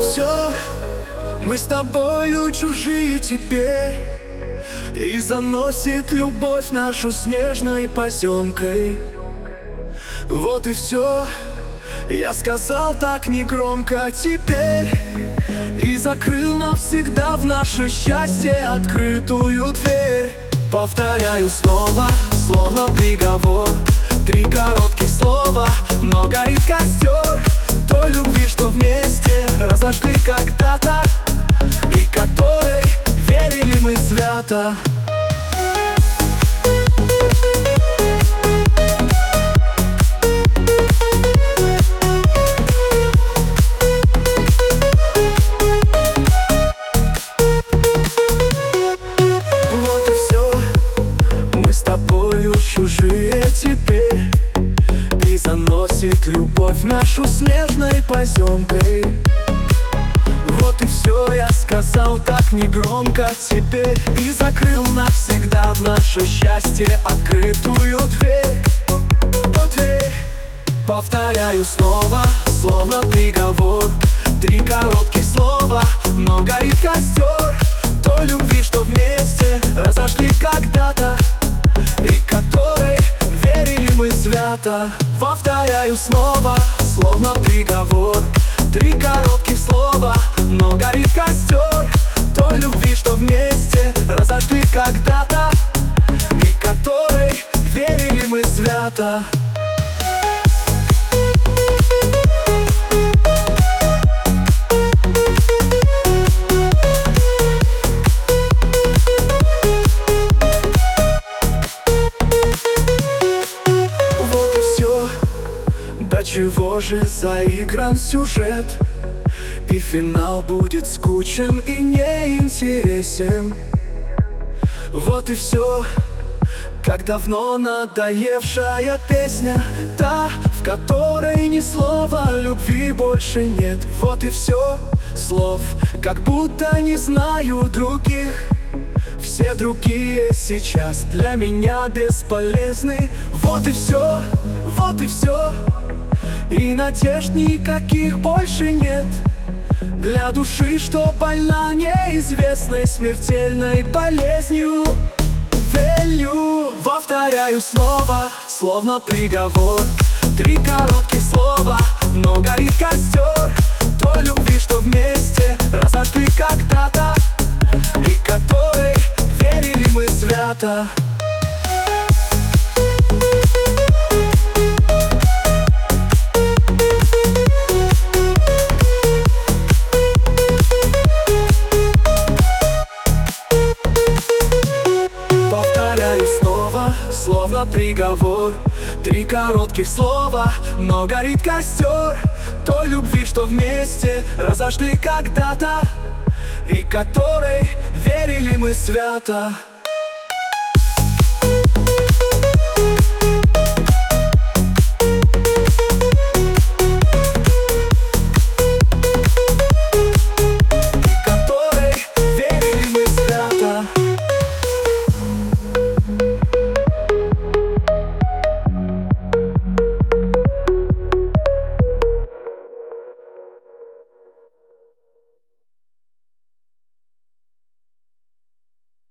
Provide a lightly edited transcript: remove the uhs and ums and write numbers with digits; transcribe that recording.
все, мы с тобою чужие теперь. И заносит любовь нашу снежной поземкой. Вот и все, я сказал так негромко теперь. И закрыл навсегда в наше счастье открытую дверь. Повторяю снова, словно приговор, 3 коротких слова, но горит костер той любви, что вместе разожгли когда-то, и которой верили мы свято. Вот и все, мы с тобою чужие теперь. И заносит любовь нашу снежной поземкой. Вот и все, я сказал так негромко теперь. И закрыл навсегда в наше счастье открытую дверь. О, дверь. Повторяю снова, словно приговор, 3 коротких слова, но горит костер той любви, что вместе разожгли когда-то, и которой верили мы свято. Повторяю снова, словно приговор, 3 коротких слова, но горит костер той любви, что вместе разожгли когда-то, и которой верили мы свято. Вот и все, до чего же заигран сюжет, и финал будет скучен и неинтересен. Вот и все, как давно надоевшая песня, та, в которой ни слова любви больше нет. Вот и все, слов, как будто не знаю других. Все другие сейчас для меня бесполезны. Вот и все, вот и все, и надежд никаких больше нет для души, что больна неизвестной смертельной болезнью. Велю, повторяю снова, словно приговор, 3 коротких слова, но горит костер той любви, что вместе разожгли когда-то, и которой верили мы свято. Повторяю снова, словно приговор, 3 коротких слова, но горит костер той любви, что вместе разожгли когда-то, и которой верили мы свято.